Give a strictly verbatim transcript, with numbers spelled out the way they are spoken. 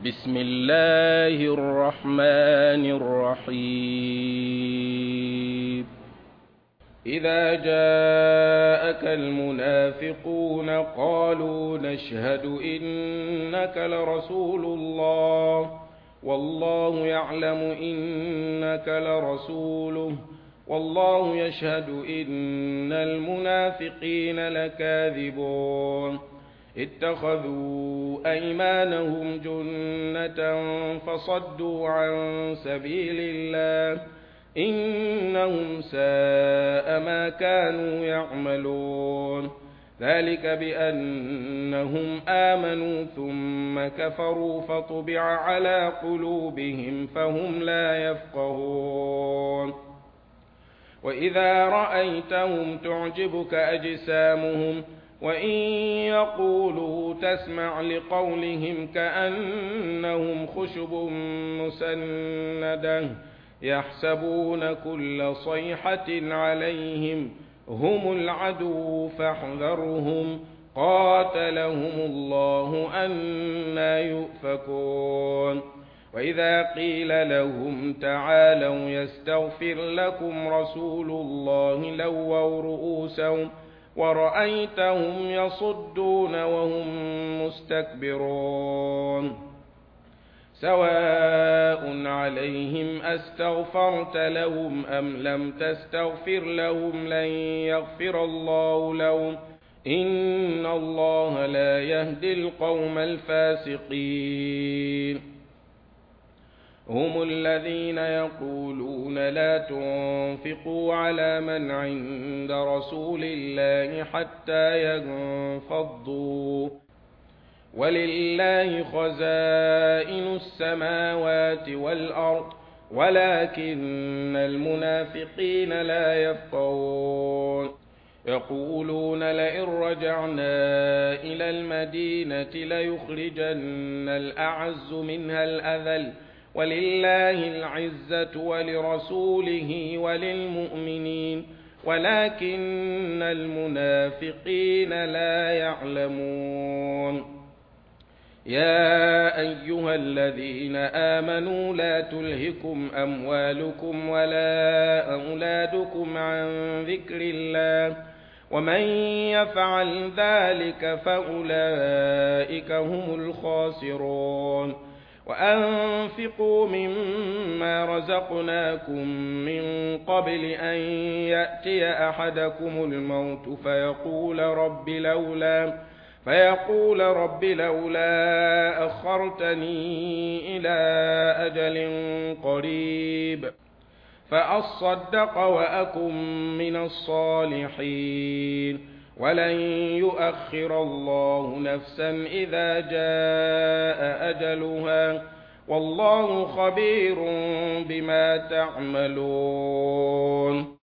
بسم الله الرحمن الرحيم إذا جاءك المنافقون قالوا نشهد إنك لرسول الله والله يعلم إنك لرسوله والله يشهد إن المنافقين لكاذبون اتخذوا أيمانهم جنة فصدوا عن سبيل الله إنهم ساء ما كانوا يعملون ذلك بأنهم آمنوا ثم كفروا فطبع على قلوبهم فهم لا يفقهون وإذا رأيتهم تعجبك أجسامهم وإن يقولوا تسمع لقولهم كأنهم خشب مسندة يحسبون كل صيحة عليهم هم العدو فاحذرهم قاتلهم الله أنى يؤفكون وإذا قيل لهم تعالوا يستغفر لكم رسول الله لووا رؤوسهم ورأيتهم يصدون وهم مستكبرون سواء عليهم أستغفرت لهم أم لم تستغفر لهم لن يغفر الله لهم إن الله لا يهدي القوم الفاسقين هم الذين يقولون لا تنفقوا على من عند رسول الله حتى ينفضوا ولله خزائن السماوات والأرض ولكن المنافقين لا يفقهون يقولون لئن رجعنا إلى المدينة ليخرجن الأعز منها الأذل ولله العزة ولرسوله وللمؤمنين ولكن المنافقين لا يعلمون يا أيها الذين آمنوا لا تلهكم أموالكم ولا أولادكم عن ذكر الله ومن يفعل ذلك فأولئك هم الخاسرون وأنفقوا مما رزقناكم من قبل أن يأتي أحدكم الموت فيقول رب لولا فيقول رب لولا أخرتني إلى أجل قريب فأصدق وأكن من الصالحين ولن يؤخر الله نفسا إذا جاء أجلها والله خبير بما تعملون